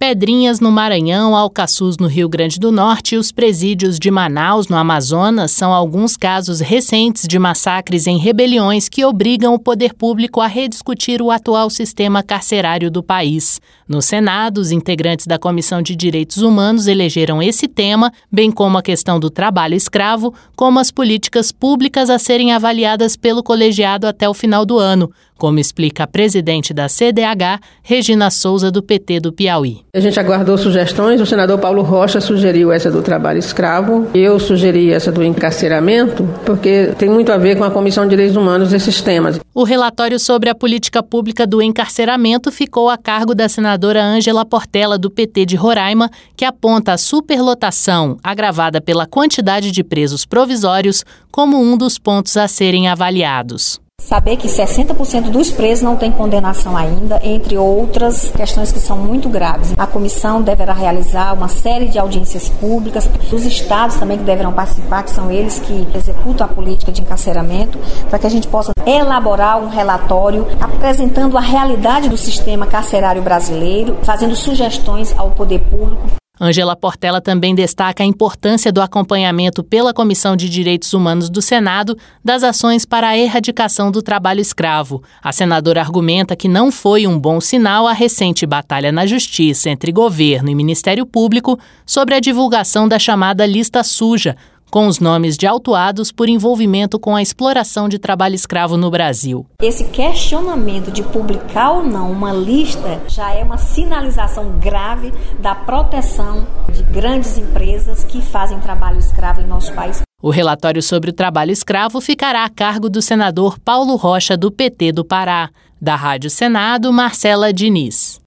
Pedrinhas, no Maranhão, Alcaçuz, no Rio Grande do Norte, e os presídios de Manaus, no Amazonas, são alguns casos recentes de massacres em rebeliões que obrigam o poder público a rediscutir o atual sistema carcerário do país. No Senado, os integrantes da Comissão de Direitos Humanos elegeram esse tema, bem como a questão do trabalho escravo, como as políticas públicas a serem avaliadas pelo colegiado até o final do ano, como explica a presidente da CDH, Regina Souza, do PT do Piauí. A gente aguardou sugestões, o senador Paulo Rocha sugeriu essa do trabalho escravo, eu sugeri essa do encarceramento, porque tem muito a ver com a Comissão de Direitos Humanos esses temas. O relatório sobre a política pública do encarceramento ficou a cargo da senadora Ângela Portela, do PT de Roraima, que aponta a superlotação, agravada pela quantidade de presos provisórios, como um dos pontos a serem avaliados. Saber que 60% dos presos não têm condenação ainda, entre outras questões que são muito graves. A comissão deverá realizar uma série de audiências públicas, os estados também que deverão participar, que são eles que executam a política de encarceramento, para que a gente possa elaborar um relatório apresentando a realidade do sistema carcerário brasileiro, fazendo sugestões ao poder público. Ângela Portela também destaca a importância do acompanhamento pela Comissão de Direitos Humanos do Senado das ações para a erradicação do trabalho escravo. A senadora argumenta que não foi um bom sinal a recente batalha na Justiça entre governo e Ministério Público sobre a divulgação da chamada lista suja, com os nomes de autuados por envolvimento com a exploração de trabalho escravo no Brasil. Esse questionamento de publicar ou não uma lista já é uma sinalização grave da proteção de grandes empresas que fazem trabalho escravo em nosso país. O relatório sobre o trabalho escravo ficará a cargo do senador Paulo Rocha, do PT do Pará. Da Rádio Senado, Marcela Diniz.